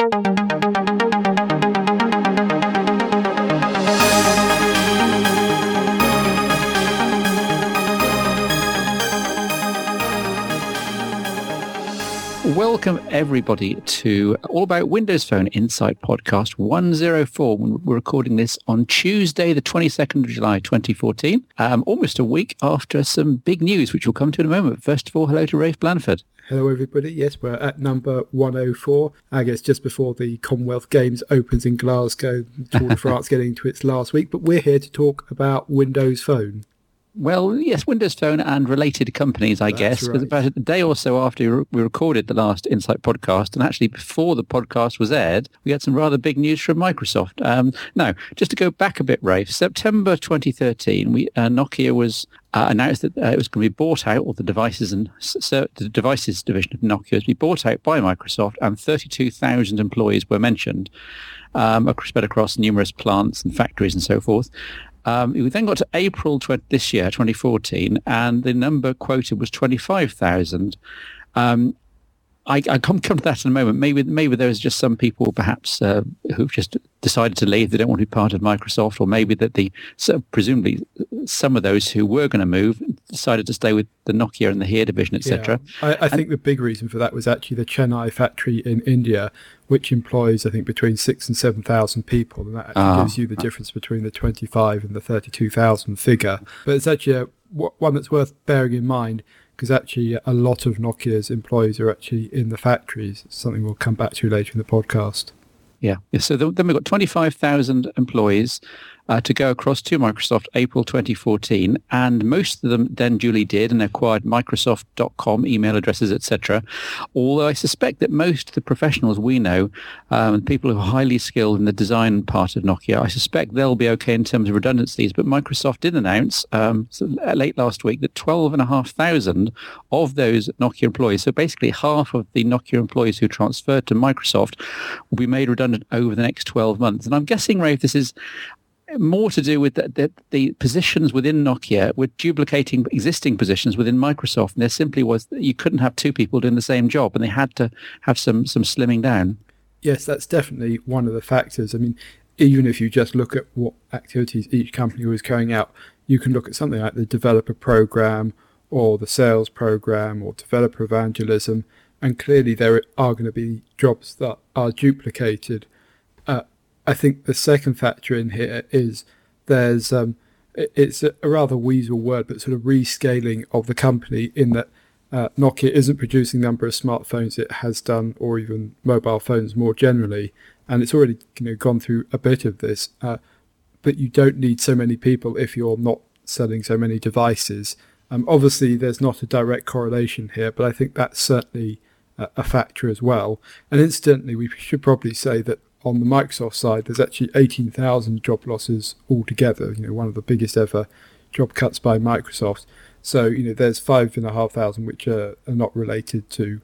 Welcome, everybody, to All About Windows Phone Insight Podcast 104. We're recording this on Tuesday, the 22nd of July, 2014, almost a week after some big news, which we'll come to in a moment. First of all, hello to Rafe Blanford. Hello, everybody. Yes, we're at number 104. I guess just before the Commonwealth Games opens in Glasgow, Tour de France getting into its last week. But we're here to talk about Windows Phone. Well, yes, Windows Phone and related companies, I guess. Because about a day or so after we recorded the last Insight podcast, and actually before the podcast was aired, we had some rather big news from Microsoft. Now, just to go back a bit, Rafe, September 2013, Nokia was announced that it was going to be bought out, or the devices division of Nokia was to be bought out by Microsoft, and 32,000 employees were mentioned, spread across numerous plants and factories and so forth. We then got to April this year, 2014, and the number quoted was 25,000. I come to that in a moment. Maybe there was just some people perhaps who've just decided to leave. They don't want to be part of Microsoft, or maybe that presumably some of those who were going to move decided to stay with the Nokia and the HERE division, etc. Yeah. I think the big reason for that was actually the Chennai factory in India, which employs, I think, between 6,000 and 7,000 people, and that actually gives you the difference between the 25 and the 32,000 figure. But it's actually one that's worth bearing in mind, because actually a lot of Nokia's employees are actually in the factories. It's something we'll come back to later in the podcast. Yeah. So then we've got 25,000 employees to go across to Microsoft April 2014, and most of them then duly did and acquired Microsoft.com email addresses, etc. Although I suspect that most of the professionals we know, people who are highly skilled in the design part of Nokia, I suspect they'll be okay in terms of redundancies. But Microsoft did announce late last week that 12,500 of those Nokia employees, so basically half of the Nokia employees who transferred to Microsoft, will be made redundant over the next 12 months. And I'm guessing, Rafe, this is more to do with the positions within Nokia were duplicating existing positions within Microsoft, and there simply was that you couldn't have two people doing the same job, and they had to have some slimming down. Yes, that's definitely one of the factors. I mean, even if you just look at what activities each company was carrying out, you can look at something like the developer program or the sales program or developer evangelism, and clearly there are going to be jobs that are duplicated. I think the second factor in here is there's it's a rather weasel word, but sort of rescaling of the company, in that Nokia isn't producing the number of smartphones it has done, or even mobile phones more generally, and it's already gone through a bit of this. But you don't need so many people if you're not selling so many devices. Obviously, there's not a direct correlation here, but I think that's certainly a factor as well. And incidentally, we should probably say that on the Microsoft side, there's actually 18,000 job losses altogether, one of the biggest ever job cuts by Microsoft. So, there's 5,500 which are not related to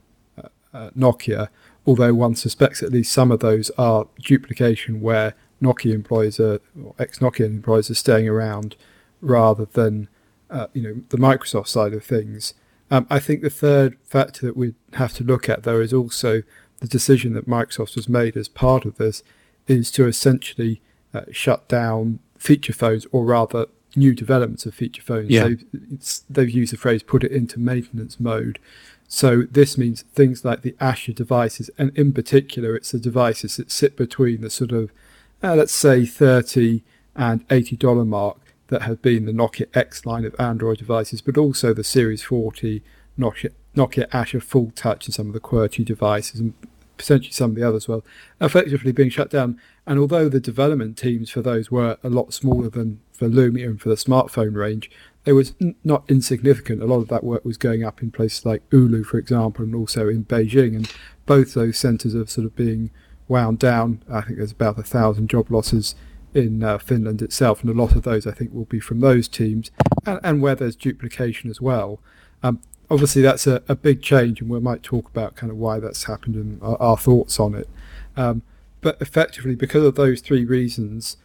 Nokia, although one suspects at least some of those are duplication where Nokia employees or ex-Nokia employees are staying around rather than, the Microsoft side of things. I think the third factor that we have to look at, though, is also the decision that Microsoft has made as part of this is to essentially shut down feature phones, or rather new developments of feature phones. Yeah. They've used the phrase put it into maintenance mode. So this means things like the Asha devices, and in particular it's the devices that sit between the sort of, let's say, $30 and $80 mark that have been the Nokia X line of Android devices, but also the Series 40, Nokia Asha Full Touch, and some of the QWERTY devices, and potentially some of the others, effectively being shut down. And although the development teams for those were a lot smaller than for Lumia and for the smartphone range, it was not insignificant. A lot of that work was going up in places like Oulu, for example, and also in Beijing. And both those centres are sort of being wound down. I think there's about 1,000 job losses in Finland itself, and a lot of those I think will be from those teams, and where there's duplication as well. Obviously that's a big change, and we might talk about kind of why that's happened and our thoughts on it. But effectively, because of those three reasons,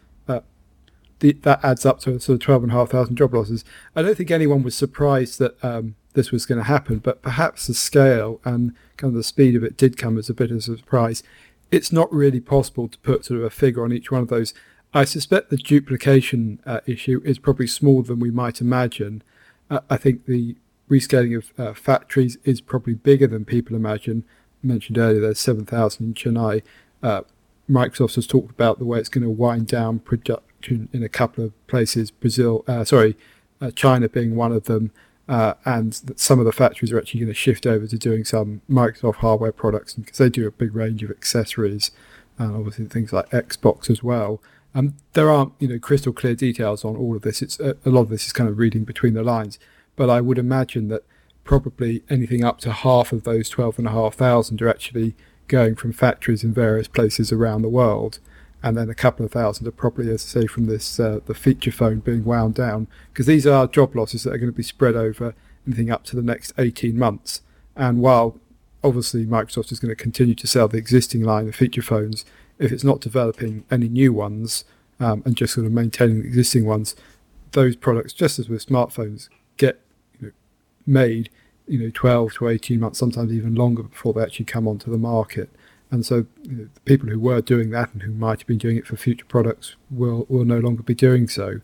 that adds up to sort of 12,500 job losses. I don't think anyone was surprised that this was going to happen, but perhaps the scale and kind of the speed of it did come as a bit of a surprise. it's not really possible to put sort of a figure on each one of those. I suspect the duplication issue is probably smaller than we might imagine. I think the rescaling of factories is probably bigger than people imagine. I mentioned earlier there's 7,000 in Chennai. Microsoft has talked about the way it's going to wind down production in a couple of places, China being one of them, and that some of the factories are actually going to shift over to doing some Microsoft hardware products, because they do a big range of accessories, and obviously things like Xbox as well. There aren't, crystal clear details on all of this. It's a lot of this is kind of reading between the lines, but I would imagine that probably anything up to half of those 12,500 are actually going from factories in various places around the world, and then a couple of thousand are probably, as I say, from this the feature phone being wound down, because these are job losses that are going to be spread over anything up to the next 18 months. And while obviously Microsoft is going to continue to sell the existing line of feature phones, if it's not developing any new ones and just sort of maintaining the existing ones, those products, just as with smartphones, get made 12 to 18 months, sometimes even longer, before they actually come onto the market. And so the people who were doing that and who might have been doing it for future products will no longer be doing so.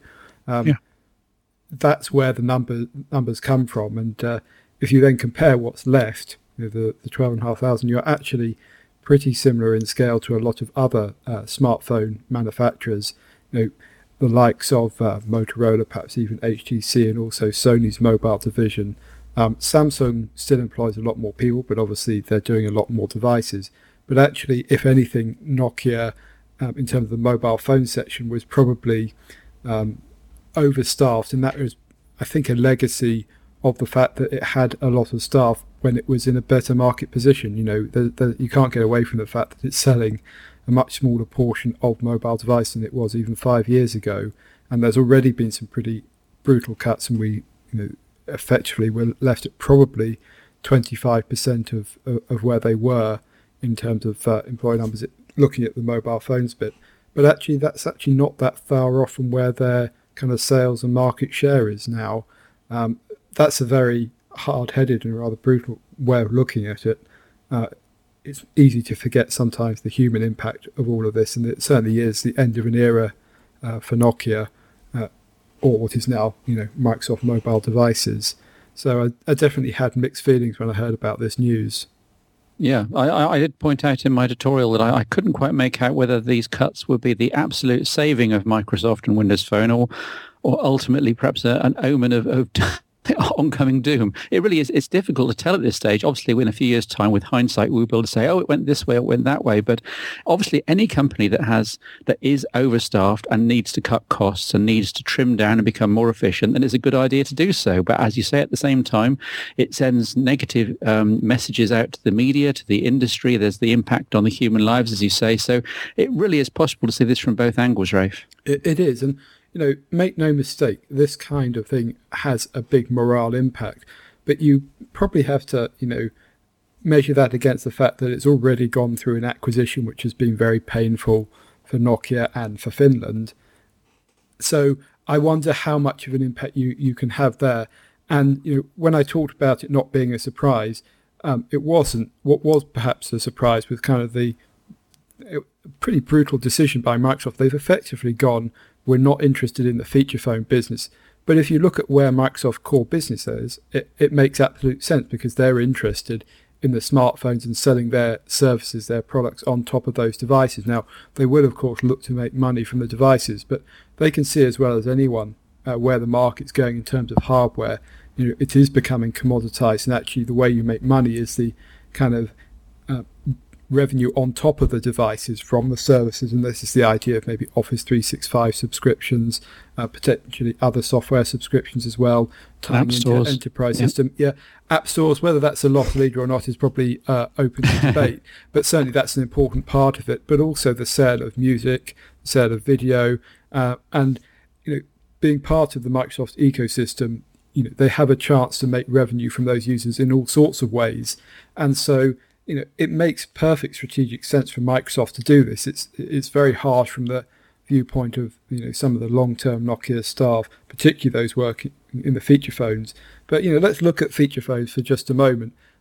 That's where the numbers come from. And if you then compare what's left, the 12,500, you're actually pretty similar in scale to a lot of other smartphone manufacturers, the likes of Motorola, perhaps even HTC, and also Sony's mobile division. Samsung still employs a lot more people, but obviously they're doing a lot more devices. But actually, if anything, Nokia, in terms of the mobile phone section, was probably overstaffed, and that was, I think, a legacy of the fact that it had a lot of staff when it was in a better market position. You can't get away from the fact that it's selling a much smaller portion of mobile device than it was even 5 years ago, and there's already been some pretty brutal cuts, and we effectively were left at probably 25% of where they were in terms of employee numbers, looking at the mobile phones bit. But actually, that's actually not that far off from where their kind of sales and market share is now. That's a very hard-headed and rather brutal way of looking at it. It's easy to forget sometimes the human impact of all of this, and it certainly is the end of an era for Nokia, or what is now, Microsoft mobile devices. So I definitely had mixed feelings when I heard about this news. Yeah, I did point out in my editorial that I couldn't quite make out whether these cuts would be the absolute saving of Microsoft and Windows Phone, or ultimately perhaps an omen of oncoming doom. It really is. It's difficult to tell at this stage. Obviously, in a few years' time, with hindsight, we'll be able to say, oh, it went this way, it went that way. But obviously, any company that is overstaffed and needs to cut costs and needs to trim down and become more efficient, then it's a good idea to do so. But as you say, at the same time, it sends negative messages out to the media, to the industry. There's the impact on the human lives, as you say. So it really is possible to see this from both angles, Rafe. It is. And make no mistake, this kind of thing has a big morale impact, but you probably have to, measure that against the fact that it's already gone through an acquisition which has been very painful for Nokia and for Finland. So I wonder how much of an impact you can have there. And, when I talked about it not being a surprise, it wasn't. What was perhaps a surprise was kind of the pretty brutal decision by Microsoft. They've effectively gone, we're not interested in the feature phone business. But if you look at where Microsoft's core business is, it makes absolute sense, because they're interested in the smartphones and selling their services, their products on top of those devices. Now, they will, of course, look to make money from the devices, but they can see as well as anyone where the market's going in terms of hardware. It is becoming commoditized, and actually the way you make money is the kind of revenue on top of the devices from the services, and this is the idea of maybe Office 365 subscriptions, potentially other software subscriptions as well, tying into enterprise system. Yeah, app stores, whether that's a loss leader or not is probably open to debate, but certainly that's an important part of it. But also the sale of music, the sale of video, and being part of the Microsoft ecosystem, they have a chance to make revenue from those users in all sorts of ways, and so it makes perfect strategic sense for Microsoft to do this. It's very hard from the viewpoint of some of the long-term Nokia staff, particularly those working in the feature phones. But let's look at feature phones for just a moment.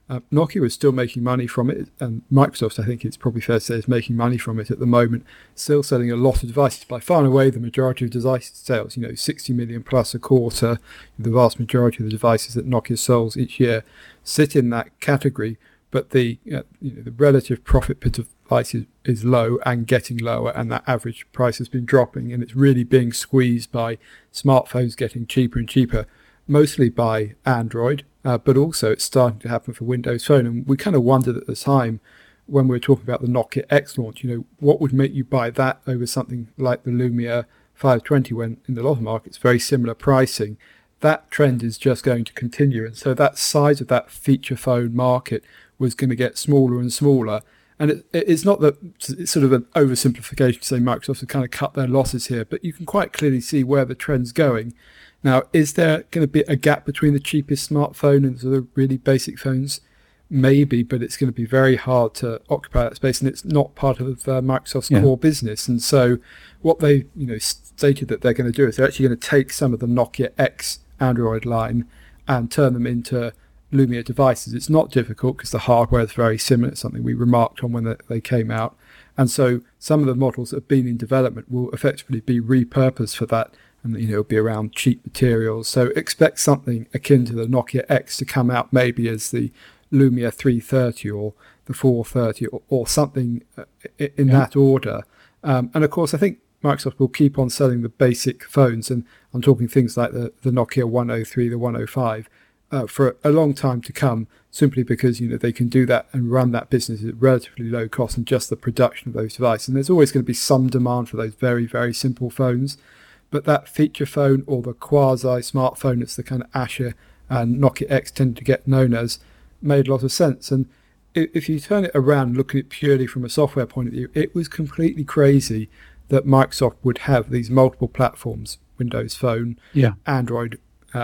Nokia was still making money from it, and Microsoft, I think it's probably fair to say, is making money from it at the moment, still selling a lot of devices. By far and away, the majority of device sales, 60 million plus a quarter, the vast majority of the devices that Nokia sells each year sit in that category. But the relative profit per device is low and getting lower, and that average price has been dropping, and it's really being squeezed by smartphones getting cheaper and cheaper, mostly by Android. But also it's starting to happen for Windows Phone. And we kind of wondered at the time when we were talking about the Nokia X launch, what would make you buy that over something like the Lumia 520 when in a lot of markets, very similar pricing. That trend is just going to continue. And so that size of that feature phone market was going to get smaller and smaller. And it's not that it's sort of an oversimplification to say Microsoft have kind of cut their losses here, but you can quite clearly see where the trend's going. Now, is there going to be a gap between the cheapest smartphone and the really basic phones? Maybe, but it's going to be very hard to occupy that space, and it's not part of Microsoft's core business. And so what they stated that they're going to do is they're actually going to take some of the Nokia X Android line and turn them into Lumia devices. It's not difficult because the hardware is very similar. It's something we remarked on when they came out. And so some of the models that have been in development will effectively be repurposed for that. And it'll be around cheap materials. So expect something akin to the Nokia X to come out maybe as the Lumia 330 or the 430 or something in that order. And of course, I think Microsoft will keep on selling the basic phones, and I'm talking things like the Nokia 103, the 105, for a long time to come, simply because they can do that and run that business at relatively low cost and just the production of those devices. And there's always going to be some demand for those very, very simple phones. But that feature phone or the quasi-smartphone, it's the kind of Asha and Nokia X tended to get known as, made a lot of sense. And if you turn it around and look at it purely from a software point of view, it was completely crazy that Microsoft would have these multiple platforms, Windows Phone, Android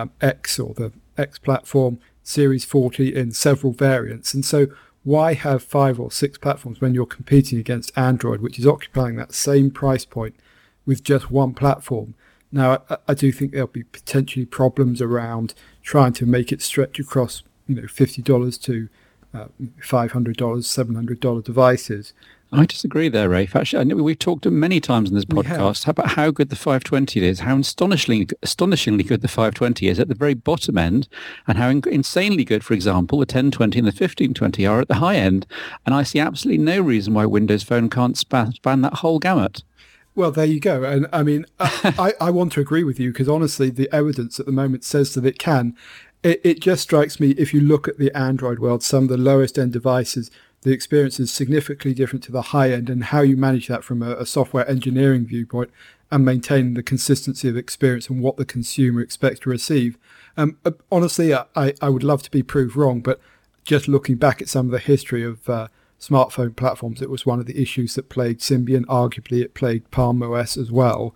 X or the X platform, Series 40 in several variants. And so why have 5 or 6 platforms when you're competing against Android, which is occupying that same price point with just one platform? Now, I do think there'll be potentially problems around trying to make it stretch across, $50 to $500, $700 devices. I disagree there, Rafe. Actually, I know we've talked many times in this podcast about how good the 520 is, how astonishingly good the 520 is at the very bottom end, and how insanely good, for example, the 1020 and the 1520 are at the high end. And I see absolutely no reason why Windows Phone can't span that whole gamut. Well, there you go. And I mean, I want to agree with you because honestly, the evidence at the moment says that it can. It just strikes me, if you look at the Android world, some of the lowest end devices, the experience is significantly different to the high end, and how you manage that from a software engineering viewpoint and maintain the consistency of experience and what the consumer expects to receive. Honestly, I would love to be proved wrong, but just looking back at some of the history of smartphone platforms, it was one of the issues that plagued Symbian. Arguably, it plagued Palm OS as well.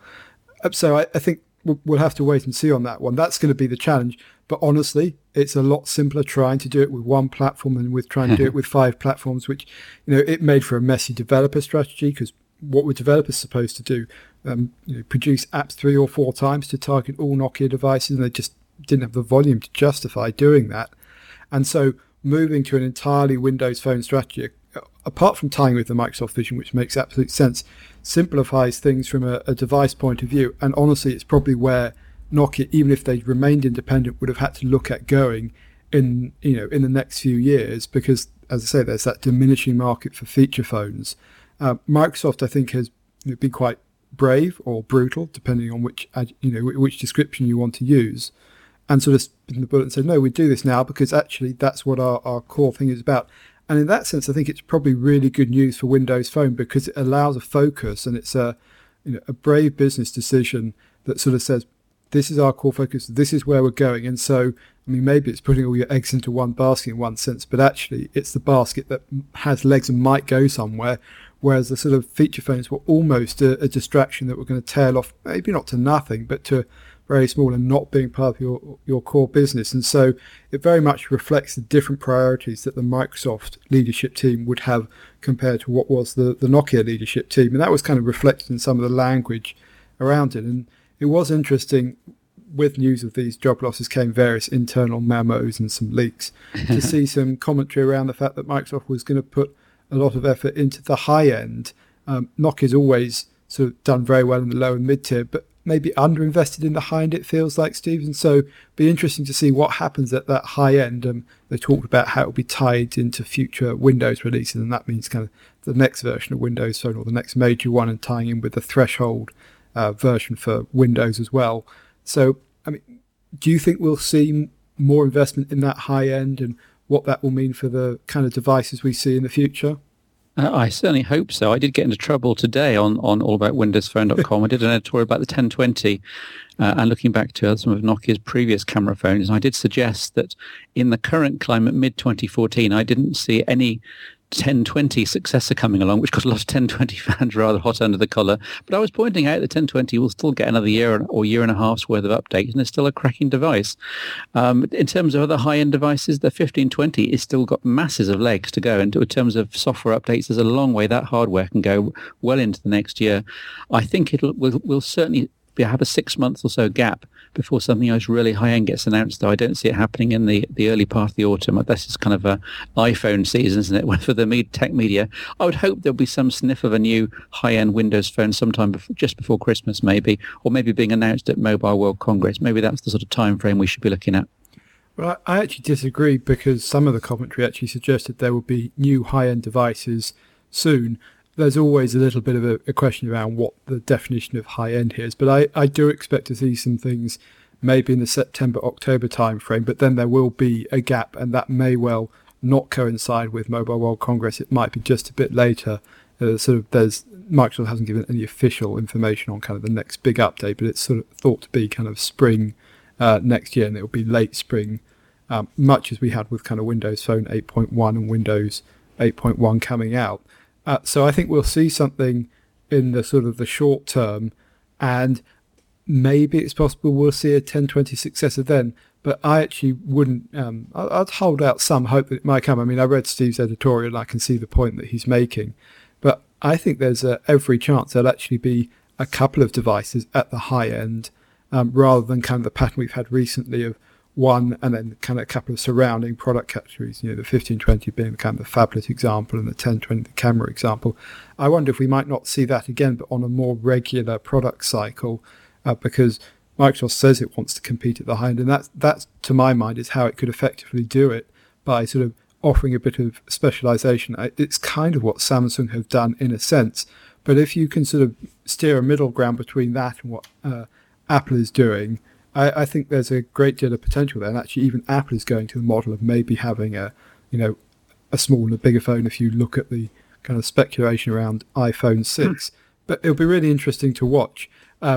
So I think we'll have to wait and see on that one. That's going to be the challenge. But honestly, it's a lot simpler trying to do it with one platform than with trying to do it with 5 platforms, which, it made for a messy developer strategy, because what were developers supposed to do? Produce apps 3 or 4 times to target all Nokia devices, and they just didn't have the volume to justify doing that. And so moving to an entirely Windows Phone strategy, apart from tying with the Microsoft vision, which makes absolute sense, simplifies things from a device point of view. And honestly, it's probably where Nokia, even if they remained independent, would have had to look at going in the next few years, because, as I say, there's that diminishing market for feature phones. Microsoft, I think, has been quite brave or brutal, depending on which description you want to use, and sort of spin the bullet and say, no, we do this now because actually that's what our core thing is about. And in that sense, I think it's probably really good news for Windows Phone, because it allows a focus, and it's a brave business decision that sort of says, this is our core focus, this is where we're going. And so, maybe it's putting all your eggs into one basket in one sense, but actually it's the basket that has legs and might go somewhere, whereas the sort of feature phones were almost a distraction that we're going to tail off, maybe not to nothing, but to very small and not being part of your core business. And so it very much reflects the different priorities that the Microsoft leadership team would have compared to what was the Nokia leadership team. And that was kind of reflected in some of the language around it. And it was interesting with news of these job losses came various internal memos and some leaks to see some commentary around the fact that Microsoft was going to put a lot of effort into the high end. Nokia's always sort of done very well in the low and mid tier, but maybe underinvested in the high end, it feels like, Steve. And so be interesting to see what happens at that high end. They talked about how it will be tied into future Windows releases, and that means kind of the next version of Windows Phone or the next major one, and tying in with the threshold version for Windows as well. So, I mean, do you think we'll see more investment in that high end, and what that will mean for the kind of devices we see in the future? I certainly hope so. I did get into trouble today on allaboutwindowsphone.com. I did an editorial about the 1020 and looking back to some of Nokia's previous camera phones. And I did suggest that in the current climate, mid-2014, I didn't see any 1020 successor coming along, which got a lot of 1020 fans rather hot under the collar. But I was pointing out the 1020 will still get another year or year and a half's worth of updates, and it's still a cracking device. In terms of other high-end devices, the 1520 is still got masses of legs to go. And in terms of software updates, there's a long way that hardware can go well into the next year. I think we'll certainly have a 6 months or so gap before something else really high-end gets announced, though I don't see it happening in the early part of the autumn. This is kind of a iPhone season, isn't it, for the tech media? I would hope there'll be some sniff of a new high-end Windows Phone sometime just before Christmas, maybe, or maybe being announced at Mobile World Congress. Maybe that's the sort of time frame we should be looking at. Well, I actually disagree, because some of the commentary actually suggested there will be new high-end devices soon. There's always a little bit of a question around what the definition of high-end here is, but I do expect to see some things maybe in the September-October timeframe, but then there will be a gap, and that may well not coincide with Mobile World Congress. It might be just a bit later. Microsoft hasn't given any official information on kind of the next big update, but it's sort of thought to be kind of spring next year, and it will be late spring, much as we had with kind of Windows Phone 8.1 and Windows 8.1 coming out. So I think we'll see something in the sort of the short term, and maybe it's possible we'll see a 1020 successor then. But I actually wouldn't. I'd hold out some hope that it might come. I mean, I read Steve's editorial and I can see the point that he's making. But I think there's every chance there'll actually be a couple of devices at the high end, rather than kind of the pattern we've had recently of one and then kind of a couple of surrounding product categories, the 1520 being kind of the phablet example and the 1020 the camera example. I wonder if we might not see that again, but on a more regular product cycle, because Microsoft says it wants to compete at the high end, and that's to my mind is how it could effectively do it, by sort of offering a bit of specialization. It's kind of what Samsung have done in a sense, but if you can sort of steer a middle ground between that and what Apple is doing, I think there's a great deal of potential there. And actually even Apple is going to the model of maybe having a small and a bigger phone if you look at the kind of speculation around iPhone 6. But it'll be really interesting to watch.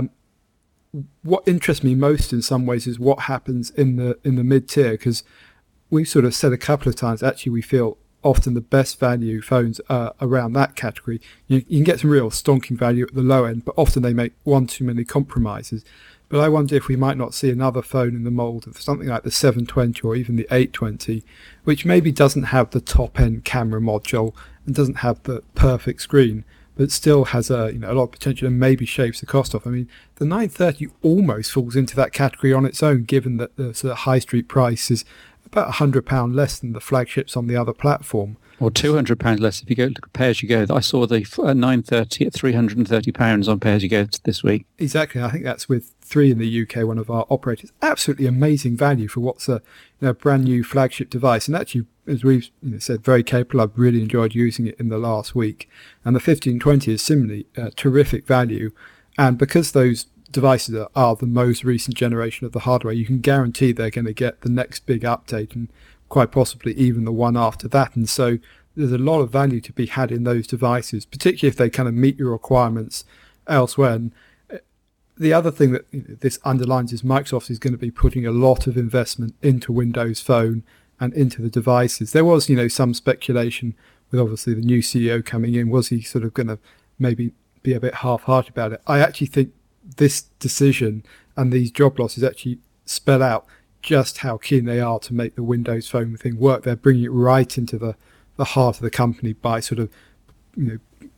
What interests me most in some ways is what happens in the mid-tier, because we've sort of said a couple of times, actually we feel often the best value phones are around that category. You can get some real stonking value at the low end, but often they make one too many compromises. But I wonder if we might not see another phone in the mould of something like the 720 or even the 820, which maybe doesn't have the top-end camera module and doesn't have the perfect screen, but still has a lot of potential and maybe shaves the cost off. I mean, the 930 almost falls into that category on its own, given that the sort of high street price is about £100 less than the flagships on the other platform. Or £200 less if you go look at pay-as-you-go. I saw the 930 at £330 on pay-as-you-go this week. Exactly. I think that's with 3 in the UK, one of our operators. Absolutely amazing value for what's a brand new flagship device. And actually, as we've said, very capable. I've really enjoyed using it in the last week. And the 1520 is similarly terrific value. And because those devices are the most recent generation of the hardware, you can guarantee they're going to get the next big update and quite possibly even the one after that. And so there's a lot of value to be had in those devices, particularly if they kind of meet your requirements elsewhere. And the other thing that this underlines is Microsoft is going to be putting a lot of investment into Windows Phone and into the devices. There was, some speculation with obviously the new CEO coming in. Was he sort of going to maybe be a bit half-hearted about it? I actually think this decision and these job losses actually spell out just how keen they are to make the Windows Phone thing work. They're bringing it right into the heart of the company by sort of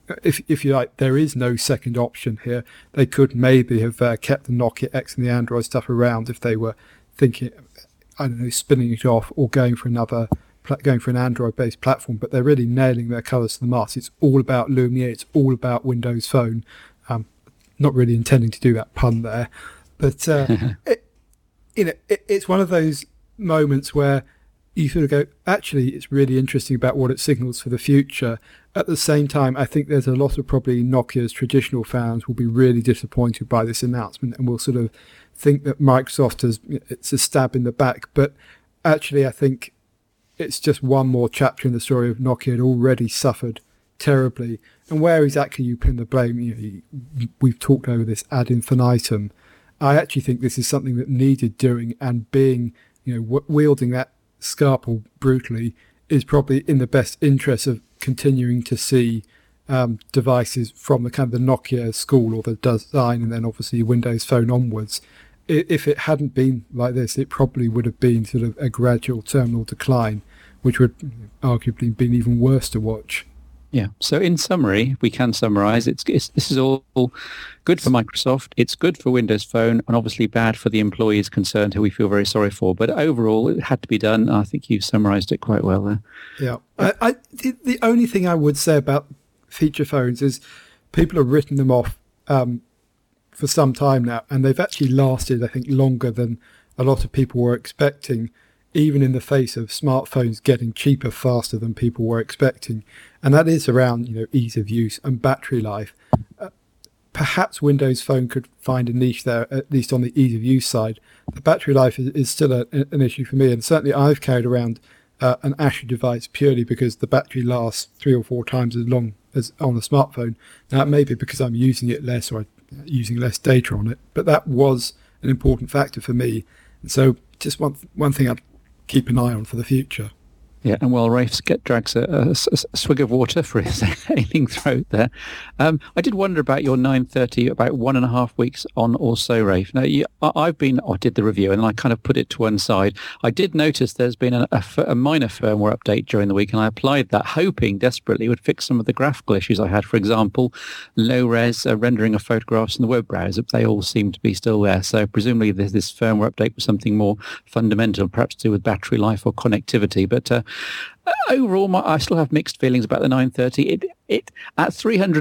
if you like, there is no second option here. They could maybe have kept the Nokia X and the Android stuff around if they were thinking, I don't know, spinning it off or going for an Android-based platform. But they're really nailing their colours to the mast. It's all about Lumia. It's all about Windows Phone. Not really intending to do that pun there, but it's one of those moments where you sort of go, actually, it's really interesting about what it signals for the future. At the same time, I think there's a lot of probably Nokia's traditional fans will be really disappointed by this announcement and will sort of think that Microsoft it's a stab in the back. But actually, I think it's just one more chapter in the story of Nokia had already suffered terribly. And where exactly you pin the blame, we've talked over this ad infinitum. I actually think this is something that needed doing, and being, wielding that scalpel brutally is probably in the best interest of continuing to see devices from the kind of the Nokia school or the design, and then obviously Windows Phone onwards. If it hadn't been like this, it probably would have been sort of a gradual terminal decline, which would arguably been even worse to watch. Yeah. So in summary, we can summarize, this is all good for Microsoft, it's good for Windows Phone, and obviously bad for the employees concerned, who we feel very sorry for. But overall, it had to be done. I think you've summarized it quite well there. Yeah. The only thing I would say about feature phones is people have written them off for some time now, and they've actually lasted, I think, longer than a lot of people were expecting, even in the face of smartphones getting cheaper faster than people were expecting. And that is around, ease of use and battery life. Perhaps Windows Phone could find a niche there, at least on the ease of use side. The battery life is still an issue for me. And certainly I've carried around an Asher device purely because the battery lasts 3 or 4 times as long as on a smartphone. Now, it may be because I'm using it less or using less data on it, but that was an important factor for me. And so just one thing I'd keep an eye on for the future. Yeah, and while Rafe drags a swig of water for his ailing throat there, I did wonder about your 930, about 1.5 weeks on or so, Rafe. Now, I did the review and I kind of put it to one side. I did notice there's been a minor firmware update during the week, and I applied that, hoping desperately it would fix some of the graphical issues I had. For example, low-res rendering of photographs in the web browser. They all seem to be still there. So presumably this firmware update was something more fundamental, perhaps to do with battery life or connectivity. But overall, I still have mixed feelings about the 930. It at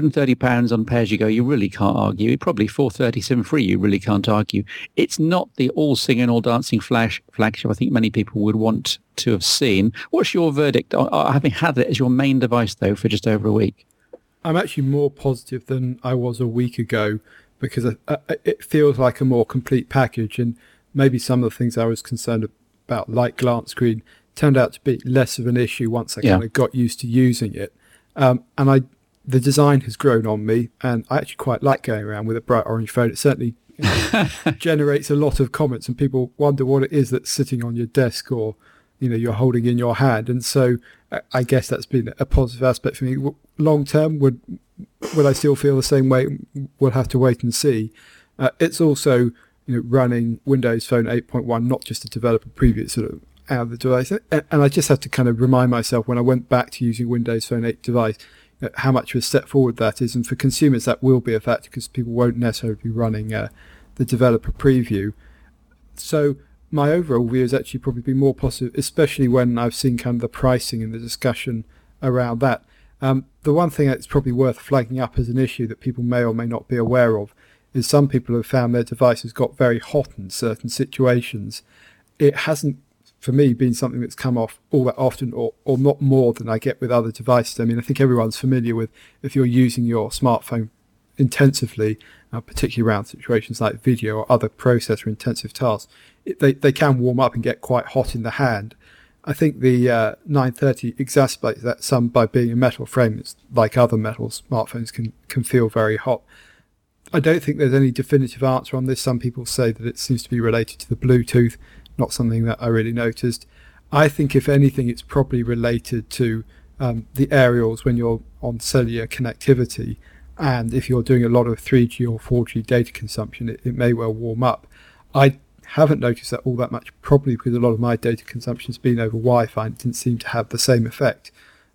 £330 on pay-as-you-go, you really can't argue. Probably $437 free, you really can't argue. It's not the all-singing, all-dancing flagship I think many people would want to have seen. What's your verdict on having had it as your main device, though, for just over a week? I'm actually more positive than I was a week ago, because it feels like a more complete package, and maybe some of the things I was concerned about, like glance screen, turned out to be less of an issue once I kind of got used to using it. And the design has grown on me, and I actually quite like going around with a bright orange phone. It certainly generates a lot of comments, and people wonder what it is that's sitting on your desk or you're holding in your hand. And so I guess that's been a positive aspect for me. Long term, would I still feel the same way? We'll have to wait and see. It's also running Windows Phone 8.1, not just a developer preview, sort of out of the device. And I just have to kind of remind myself when I went back to using Windows Phone 8 device, how much of a step forward that is. And for consumers, that will be a factor because people won't necessarily be running the developer preview. So my overall view has actually probably been more positive, especially when I've seen kind of the pricing and the discussion around that. The one thing that's probably worth flagging up as an issue that people may or may not be aware of is some people have found their devices got very hot in certain situations. It hasn't, for me, been something that's come off all that often or not more than I get with other devices. I mean, I think everyone's familiar with if you're using your smartphone intensively, particularly around situations like video or other processor-intensive tasks, they can warm up and get quite hot in the hand. I think the 930 exacerbates that some by being a metal frame. It's like other metal smartphones can feel very hot. I don't think there's any definitive answer on this. Some people say that it seems to be related to the Bluetooth, not something that I really noticed. I think, if anything, it's probably related to the aerials when you're on cellular connectivity. And if you're doing a lot of 3G or 4G data consumption, it may well warm up. I haven't noticed that all that much, probably because a lot of my data consumption has been over Wi-Fi and it didn't seem to have the same effect.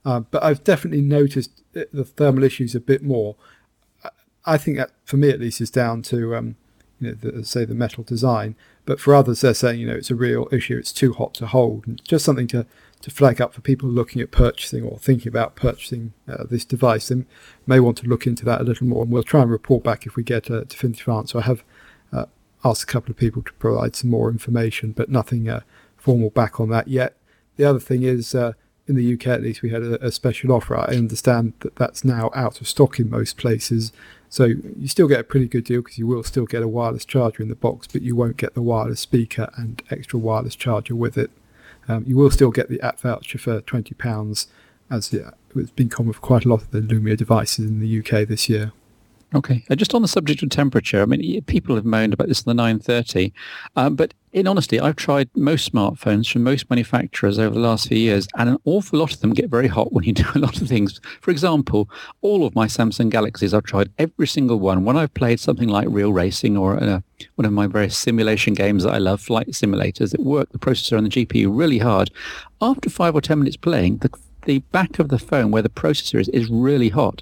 But I've definitely noticed the thermal issues a bit more. I think that, for me at least, is down to the metal design. But for others, they're saying it's a real issue. It's too hot to hold. And just something to flag up for people looking at purchasing or thinking about purchasing this device. They may want to look into that a little more, and we'll try and report back if we get a definitive answer. I have asked a couple of people to provide some more information, but nothing formal back on that yet. The other thing is, in the UK at least, we had a special offer. I understand that that's now out of stock in most places. So you still get a pretty good deal because you will still get a wireless charger in the box, but you won't get the wireless speaker and extra wireless charger with it. You will still get the app voucher for £20, as it's been common for quite a lot of the Lumia devices in the UK this year. Okay. Just on the subject of temperature, I mean, people have moaned about this in the 930, but in honesty, I've tried most smartphones from most manufacturers over the last few years, and an awful lot of them get very hot when you do a lot of things. For example, all of my Samsung Galaxies, I've tried every single one. When I've played something like Real Racing or one of my various simulation games that I love, flight simulators, that work the processor and the GPU really hard. After 5 or 10 minutes playing, the back of the phone where the processor is really hot.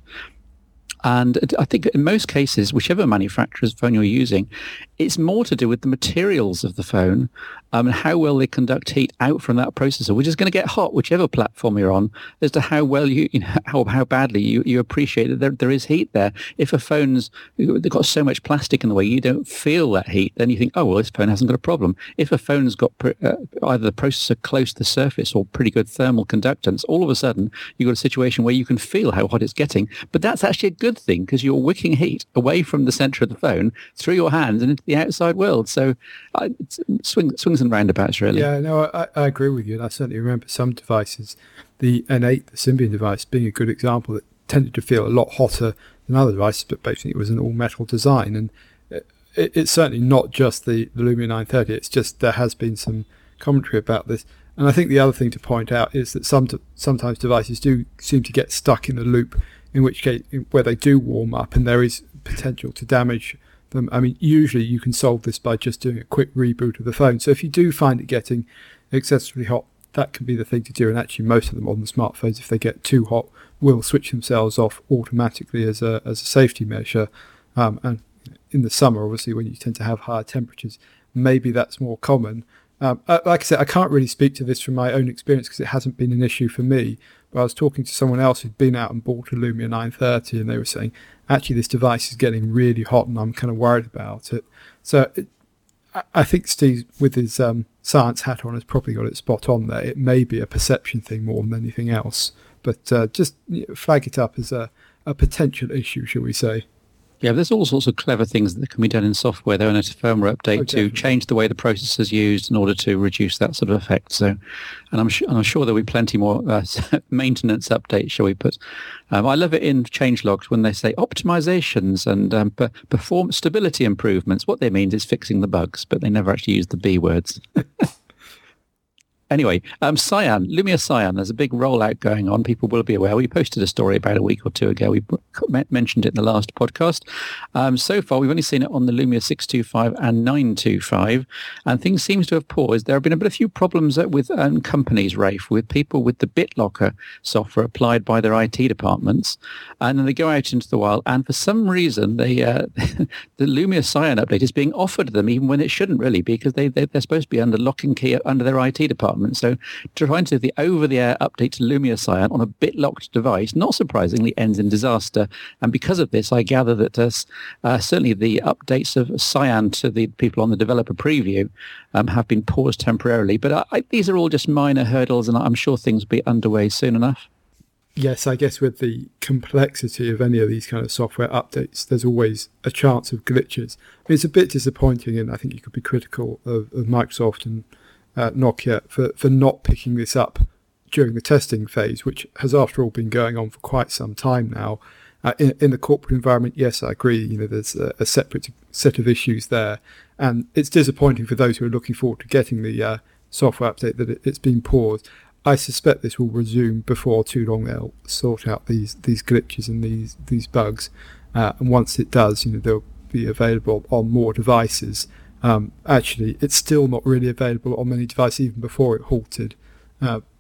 And I think in most cases, whichever manufacturer's phone you're using, it's more to do with the materials of the phone and how well they conduct heat out from that processor, which is going to get hot whichever platform you're on, as to how well how badly you appreciate that there is heat there. If a phone's they've got so much plastic in the way you don't feel that heat, then you think, oh well, this phone hasn't got a problem. If a phone's got either the processor close to the surface or pretty good thermal conductance, all of a sudden you've got a situation where you can feel how hot it's getting. But that's actually a good thing because you're wicking heat away from the center of the phone through your hands and into the outside world. So it's swings and roundabouts, really. Yeah, no, I agree with you. And I certainly remember some devices, the N8, the Symbian device, being a good example, that tended to feel a lot hotter than other devices, but basically it was an all-metal design. And it's certainly not just the Lumia 930, it's just there has been some commentary about this. And I think the other thing to point out is that sometimes devices do seem to get stuck in a loop, in which case where they do warm up and there is potential to damage them. I mean, usually you can solve this by just doing a quick reboot of the phone. So if you do find it getting excessively hot, that can be the thing to do. And actually most of the modern smartphones, if they get too hot, will switch themselves off automatically as a safety measure. And in the summer, obviously, when you tend to have higher temperatures, maybe that's more common. Like I said, I can't really speak to this from my own experience because it hasn't been an issue for me. But I was talking to someone else who'd been out and bought a Lumia 930, and they were saying, actually, this device is getting really hot, and I'm kind of worried about it. So I think Steve, with his science hat on, has probably got it spot on there. It may be a perception thing more than anything else, but just flag it up as a potential issue, shall we say. Yeah, there's all sorts of clever things that can be done in software, though, and it's a firmware update to change the way the processor is used in order to reduce that sort of effect. So, and I'm sure there'll be plenty more maintenance updates, shall we put. I love it in changelogs when they say optimizations and performance stability improvements. What they mean is fixing the bugs, but they never actually use the B words. Anyway, Cyan, Lumia Cyan, there's a big rollout going on. People will be aware. We posted a story about a week or two ago. We mentioned it in the last podcast. So far, we've only seen it on the Lumia 625 and 925, and things seem to have paused. There have been a few problems with companies, Rafe, with people with the BitLocker software applied by their IT departments, and then they go out into the wild, and for some reason, the Lumia Cyan update is being offered to them even when it shouldn't really, because they're supposed to be under lock and key under their IT department. So trying to do the over-the-air update to Lumia Cyan on a bit-locked device, not surprisingly, ends in disaster. And because of this, I gather that certainly the updates of Cyan to the people on the developer preview have been paused temporarily. But these are all just minor hurdles, and I'm sure things will be underway soon enough. Yes, I guess with the complexity of any of these kind of software updates, there's always a chance of glitches. I mean, it's a bit disappointing, and I think you could be critical of Microsoft and Nokia for not picking this up during the testing phase, which has after all been going on for quite some time now. In the corporate environment, yes, I agree, there's a separate set of issues there, and it's disappointing for those who are looking forward to getting the software update that it's been paused. I suspect this will resume before too long. They'll sort out these glitches and these bugs, and once it does, they'll be available on more devices. Actually, it's still not really available on many devices even before it halted.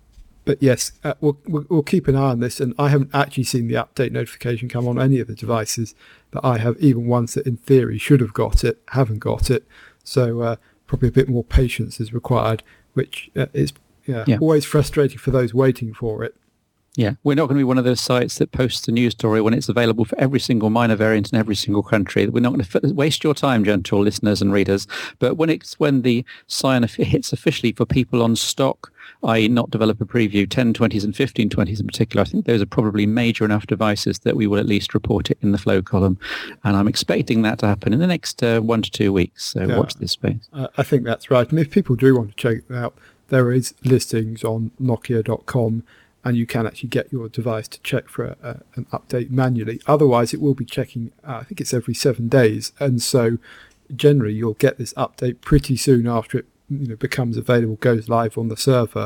But yes, we'll keep an eye on this, and I haven't actually seen the update notification come on any of the devices that I have, even ones that in theory should have got it, haven't got it. So probably a bit more patience is required, which is always frustrating for those waiting for it. Yeah, we're not going to be one of those sites that posts a news story when it's available for every single minor variant in every single country. We're not going to waste your time, gentle listeners and readers. But when the sign hits officially for people on stock, i.e. not developer preview, 1020s and 1520s in particular, I think those are probably major enough devices that we will at least report it in the flow column. And I'm expecting that to happen in the next 1 to 2 weeks. So watch this space. I think that's right. And if people do want to check it out, there is listings on Nokia.com. And you can actually get your device to check for an update manually. Otherwise, it will be checking, I think it's every 7 days. And so generally, you'll get this update pretty soon after it becomes available, goes live on the server.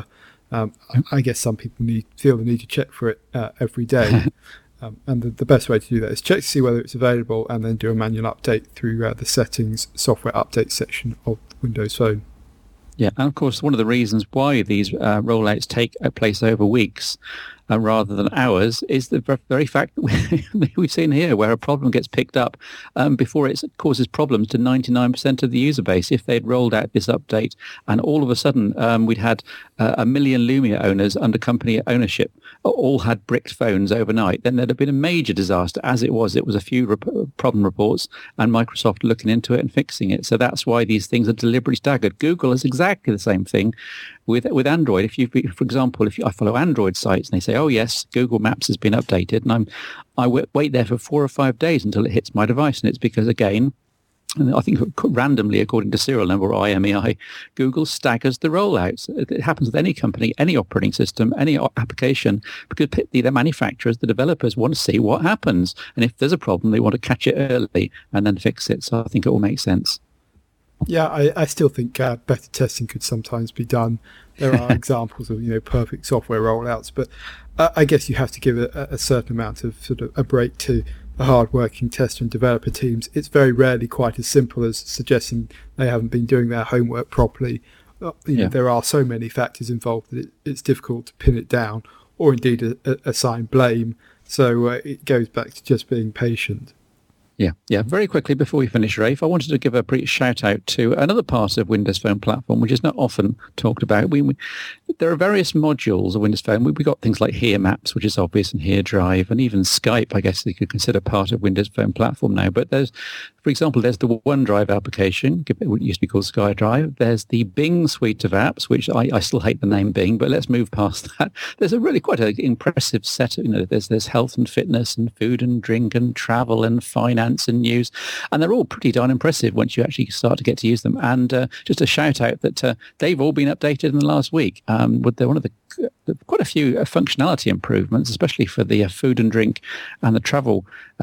I guess some people feel the need to check for it every day. And the best way to do that is check to see whether it's available and then do a manual update through the settings software update section of Windows Phone. Yeah, and of course, one of the reasons why these rollouts take place over weeks rather than hours is the very fact that we've seen here where a problem gets picked up before it causes problems to 99% of the user base. If they'd rolled out this update and all of a sudden we'd had 1 million Lumia owners under company ownership all had bricked phones overnight, then there'd have been a major disaster. As it was a few problem reports and Microsoft looking into it and fixing it. So that's why these things are deliberately staggered. Google is exactly the same thing with Android. For example, if I follow Android sites and they say, oh yes, Google Maps has been updated, and I wait there for 4 or 5 days until it hits my device, and it's because, again, and I think randomly, according to serial number or IMEI, Google staggers the rollouts. It happens with any company, any operating system, any application, because the manufacturers, the developers want to see what happens. And if there's a problem, they want to catch it early and then fix it. So I think it all makes sense. Yeah, I still think better testing could sometimes be done. There are examples of perfect software rollouts, but I guess you have to give a certain amount of sort of a break to the hard-working tester and developer teams. It's very rarely quite as simple as suggesting they haven't been doing their homework properly. There are so many factors involved that it's difficult to pin it down or indeed assign blame. So it goes back to just being patient. Yeah. Very quickly before we finish, Rafe, I wanted to give a brief shout out to another part of Windows Phone platform, which is not often talked about. There are various modules of Windows Phone. We've got things like Here Maps, which is obvious, and Here Drive, and even Skype, I guess you could consider part of Windows Phone platform now. But for example, there's the OneDrive application, it used to be called SkyDrive. There's the Bing suite of apps, which I still hate the name Bing, but let's move past that. There's a really quite an impressive set of, there's health and fitness and food and drink and travel and finance and news, and they're all pretty darn impressive once you actually start to get to use them. And just a shout out that they've all been updated in the last week. They're one of the quite a few functionality improvements, especially for the food and drink and the travel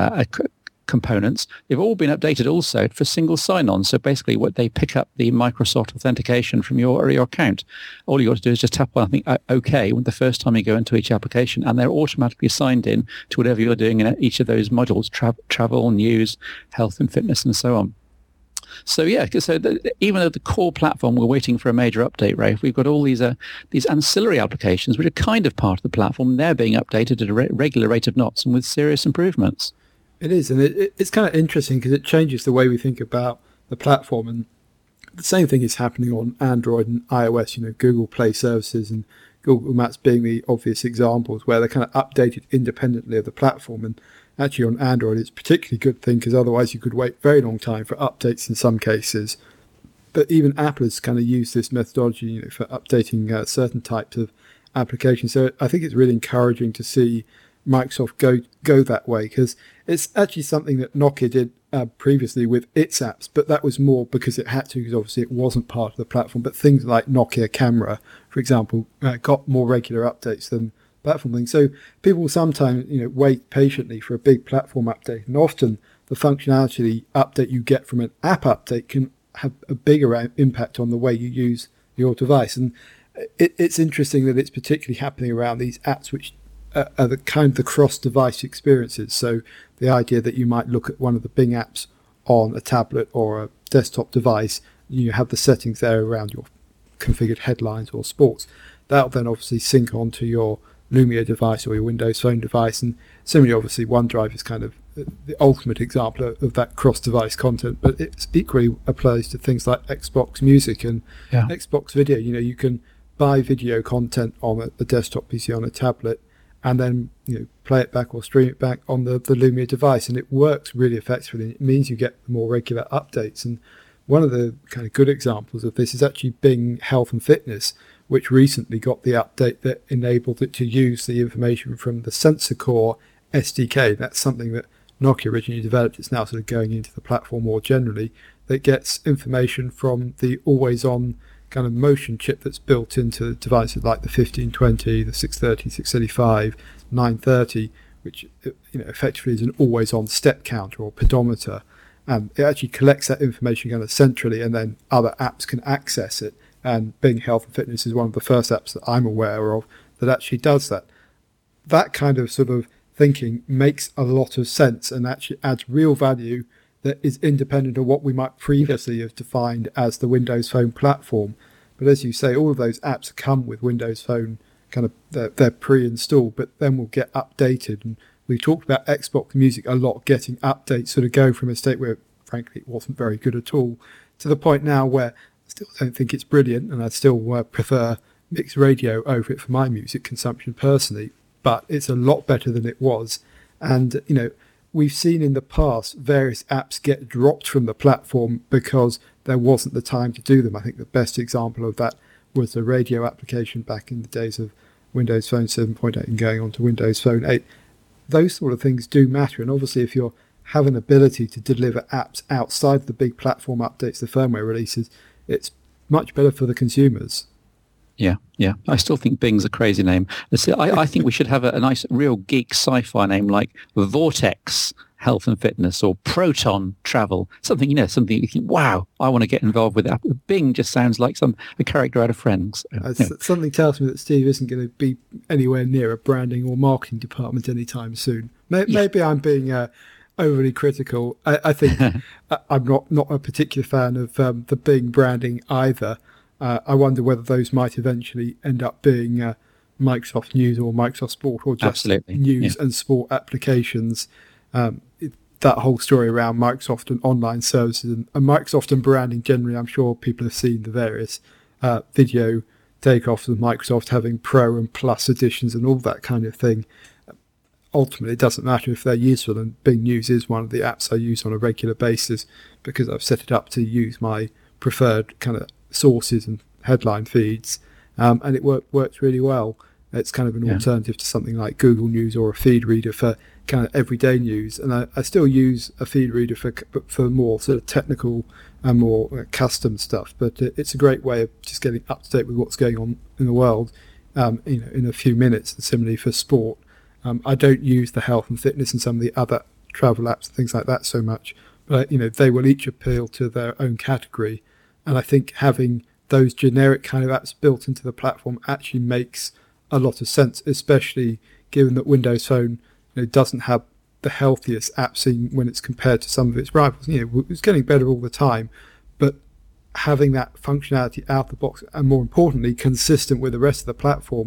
components. They've all been updated also for single sign-on. So basically what they pick up the Microsoft authentication from your account. All you got to do is just tap on, I think, OK the first time you go into each application, and they're automatically signed in to whatever you're doing in each of those modules, travel, news, health and fitness, and so on. So even though the core platform, we're waiting for a major update, Rafe, we've got all these ancillary applications which are kind of part of the platform. And they're being updated at a regular rate of knots and with serious improvements. It is, and it's kind of interesting because it changes the way we think about the platform. And the same thing is happening on Android and iOS, Google Play services and Google Maps being the obvious examples where they're kind of updated independently of the platform. And actually on Android, it's a particularly good thing because otherwise you could wait a very long time for updates in some cases. But even Apple has kind of used this methodology for updating certain types of applications. So I think it's really encouraging to see Microsoft go that way, because it's actually something that Nokia did previously with its apps, but that was more because it had to, because obviously it wasn't part of the platform. But things like Nokia Camera, for example, got more regular updates than platform things. So people sometimes wait patiently for a big platform update, and often the functionality update you get from an app update can have a bigger impact on the way you use your device. And it's interesting that it's particularly happening around these apps which are the kind of the cross-device experiences. So the idea that you might look at one of the Bing apps on a tablet or a desktop device, you have the settings there around your configured headlines or sports. that'll then obviously sync onto your Lumia device or your Windows Phone device. And similarly, obviously, OneDrive is kind of the ultimate example of that cross-device content, but it equally applies to things like Xbox Music and Xbox Video. You can buy video content on a desktop PC, on a tablet, and then play it back or stream it back on the Lumia device, and it works really effectively. It means you get more regular updates. And one of the kind of good examples of this is actually Bing Health and Fitness, which recently got the update that enabled it to use the information from the Sensor Core SDK. That's something that Nokia originally developed. It's now sort of going into the platform more generally, that gets information from the always-on kind of motion chip that's built into devices like the 1520, the 630, 635, 930, which effectively is an always-on step counter or pedometer. And it actually collects that information kind of centrally, and then other apps can access it. And Bing Health and Fitness is one of the first apps that I'm aware of that actually does that. That kind of sort of thinking makes a lot of sense and actually adds real value that is independent of what we might previously have defined as the Windows Phone platform. But as you say, all of those apps come with Windows Phone, kind of they're pre-installed, but then will get updated. And we talked about Xbox Music a lot, getting updates, sort of going from a state where, frankly, it wasn't very good at all, to the point now where I still don't think it's brilliant, and I still prefer mixed radio over it for my music consumption personally, but it's a lot better than it was. And, we've seen in the past various apps get dropped from the platform because there wasn't the time to do them. I think the best example of that was the radio application back in the days of Windows Phone 7.8 and going on to Windows Phone 8. Those sort of things do matter. And obviously, if you have an ability to deliver apps outside the big platform updates, the firmware releases, it's much better for the consumers. Yeah. I still think Bing's a crazy name. I think we should have a nice, real geek sci-fi name like Vortex Health and Fitness or Proton Travel. Something you think, wow, I want to get involved with that. Bing just sounds like a character out of Friends. Something tells me that Steve isn't going to be anywhere near a branding or marketing department anytime soon. Maybe I'm being overly critical. I think I'm not a particular fan of the Bing branding either. I wonder whether those might eventually end up being Microsoft News or Microsoft Sport or just news and sport applications. That whole story around Microsoft and online services and Microsoft and branding generally, I'm sure people have seen the various video takeoffs of Microsoft having Pro and Plus editions and all that kind of thing. Ultimately, it doesn't matter if they're useful, and Bing News is one of the apps I use on a regular basis because I've set it up to use my preferred kind of sources and headline feeds, and it works really well. It's kind of an alternative to something like Google News or a feed reader for kind of everyday news. And I still use a feed reader for more sort of technical and more custom stuff. But it's a great way of just getting up to date with what's going on in the world, in a few minutes. And similarly for sport, I don't use the health and fitness and some of the other travel apps and things like that so much. But they will each appeal to their own category. And I think having those generic kind of apps built into the platform actually makes a lot of sense, especially given that Windows Phone doesn't have the healthiest app scene when it's compared to some of its rivals. It's getting better all the time, but having that functionality out of the box and, more importantly, consistent with the rest of the platform,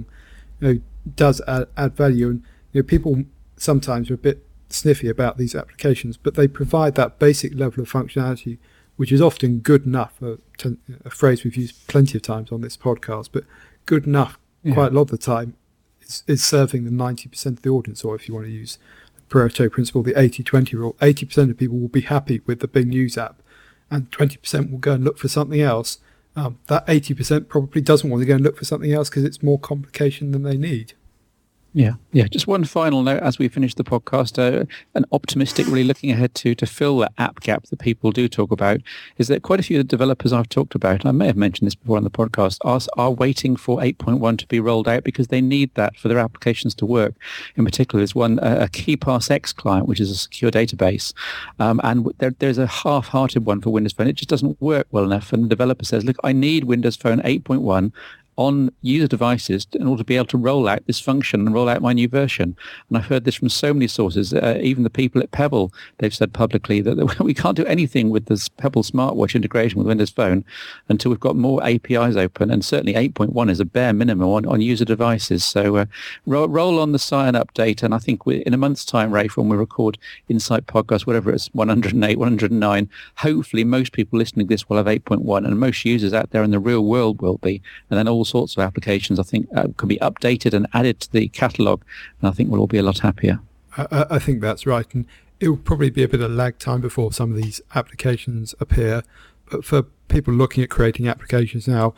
does add value. And people sometimes are a bit sniffy about these applications, but they provide that basic level of functionality, which is often good enough. A phrase we've used plenty of times on this podcast, but good enough quite a lot of the time is serving the 90% of the audience, or if you want to use the Pareto principle, the 80-20 rule, 80% of people will be happy with the Bing News app and 20% will go and look for something else. That 80% probably doesn't want to go and look for something else because it's more complication than they need. Yeah. Just one final note as we finish the podcast, an optimistic, really looking ahead to fill that app gap that people do talk about, is that quite a few of the developers I've talked about, and I may have mentioned this before on the podcast, are waiting for 8.1 to be rolled out because they need that for their applications to work. In particular, there's one, a KeyPassX client, which is a secure database, and there's a half-hearted one for Windows Phone. It just doesn't work well enough, and the developer says, look, I need Windows Phone 8.1 on user devices in order to be able to roll out this function and roll out my new version. And I've heard this from so many sources. Even the people at Pebble, they've said publicly that we can't do anything with this Pebble smartwatch integration with Windows Phone until we've got more APIs open. And certainly 8.1 is a bare minimum on user devices. So roll on the Cyan update. And I think in a month's time, Rafe, when we record Insight Podcast, whatever it's 108, 109, hopefully most people listening to this will have 8.1 and most users out there in the real world will be. And then all sorts of applications, I think, can be updated and added to the catalogue, and I think we'll all be a lot happier. I think that's right, and it will probably be a bit of lag time before some of these applications appear, but for people looking at creating applications now,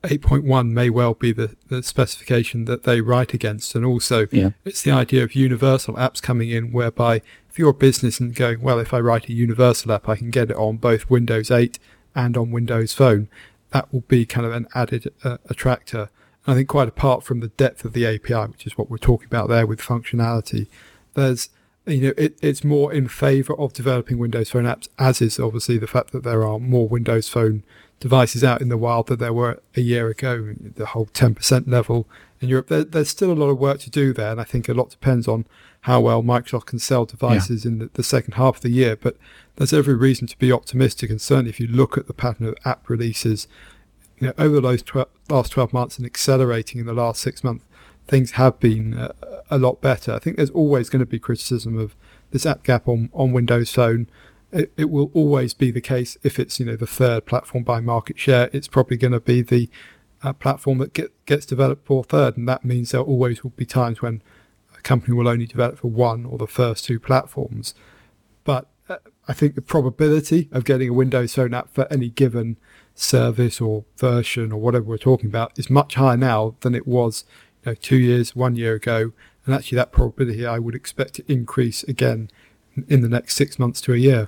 8.1 may well be the specification that they write against, and also it's the idea of universal apps coming in, whereby if you're a business and going, well, if I write a universal app, I can get it on both Windows 8 and on Windows Phone. That will be kind of an added attractor. And I think quite apart from the depth of the API, which is what we're talking about there with functionality, there's, it's more in favour of developing Windows Phone apps, as is obviously the fact that there are more Windows Phone devices out in the wild than there were a year ago. The whole 10% level in Europe, there's still a lot of work to do there, and I think a lot depends on how well Microsoft can sell devices in the second half of the year. But there's every reason to be optimistic, and certainly if you look at the pattern of app releases, over those last 12 months and accelerating in the last 6 months, things have been a lot better. I think there's always going to be criticism of this app gap on Windows Phone. It will always be the case. If it's the third platform by market share, it's probably going to be the platform that gets developed for third, and that means there always will be times when a company will only develop for one or the first two platforms. But I think the probability of getting a Windows Phone app for any given service or version or whatever we're talking about is much higher now than it was 2 years, 1 year ago. And actually that probability I would expect to increase again in the next 6 months to a year.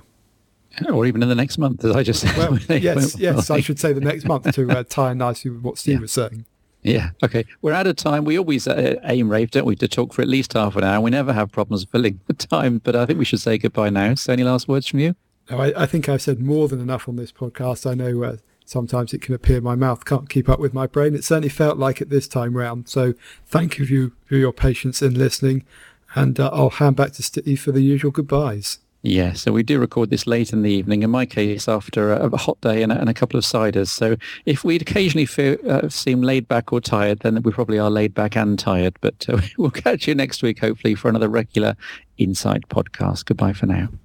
Or even in the next month, as I just said. Well, yes, I should say the next month to tie in nicely with what Steve was saying. Yeah, okay. We're out of time. We always aim, Rafe, don't we, to talk for at least half an hour. We never have problems filling the time, but I think we should say goodbye now. So any last words from you? No, I think I've said more than enough on this podcast. I know sometimes it can appear my mouth can't keep up with my brain. It certainly felt like it this time round. So thank you for your patience in listening, and I'll hand back to Steve for the usual goodbyes. Yeah, so we do record this late in the evening, in my case after a hot day and a couple of ciders. So if we'd occasionally seem laid back or tired, then we probably are laid back and tired. But we'll catch you next week, hopefully, for another regular Insight podcast. Goodbye for now.